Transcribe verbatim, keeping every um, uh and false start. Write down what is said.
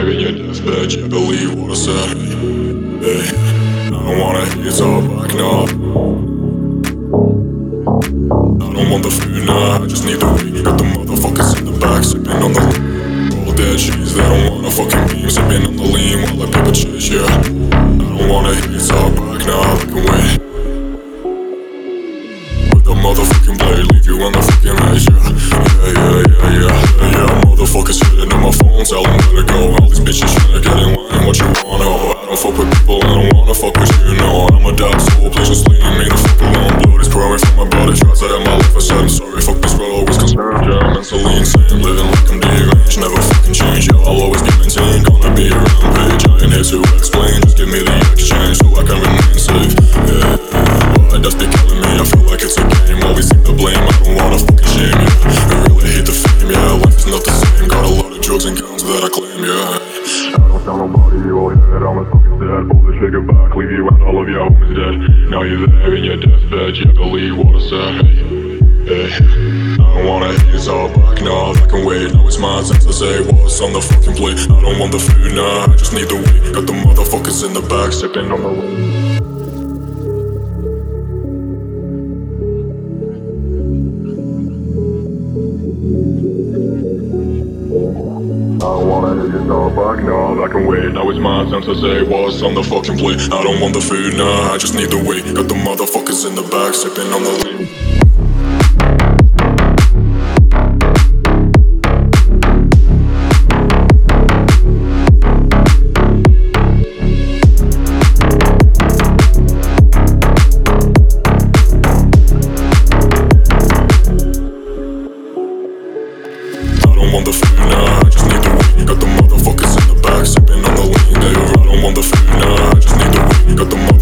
there in your deathbed, you believe what I said. Hey, I don't wanna hear you talk back now. I don't want the food now, I just need the weed. Got the motherfuckers in the back sipping on the roll dead cheese. They don't wanna fucking beam, sipping on the lean while I paper chase, yeah. I don't wanna hear you talk back now, I can wait. With the motherfucking blade, leave you on the fucking edge, yeah. Yeah, yeah, yeah, yeah, yeah, yeah. Motherfuckers hitting on my phone, tell them where to go. All these bitches trying to get in line, what you want, oh. I don't fuck with people, I don't wanna fuck with you, no. I'm a dog soul, please just leave me the fuck alone. Blood is pouring from my body, tries to end my life, I said I'm sorry. Fuck this road, always concerned, yeah. I'm mentally insane, living like I'm deranged. Never fucking change, yeah, I'll always be maintained. Gonna be a rampage, I ain't here to explain. Just give me the exchange so I can remain safe, yeah. But that's be killing me, I feel like it's a game. Always seem to blame, I don't wanna fucking shame, yeah. I really hate the fame, yeah. Life is not the same, got a lot of drugs and guns that I claim, yeah. I don't tell nobody you all head, I'm a fucking dead. Pull the trigger back, leave you and all of your homies dead. Now you're there in your deathbed, you believe what I said, hey, hey. I don't wanna hear you talk back, nah, that can wait. Now it's my time to say what's on the fucking plate. I don't want the food, nah, I just need the weed. Got the motherfuckers in the back, sipping on the weed. I don't wanna hear you talk back, nah, I can wait. Now it's my time to say what's on the fucking plate. I don't want the food, nah, I just need the weed. Got the motherfuckers in the back, sipping on the weed. I don't want the food, nah, I just need the weed. Got the motherfuckers in the back, sipping on the lean. I don't want the food, nah, I just need the weed. Got the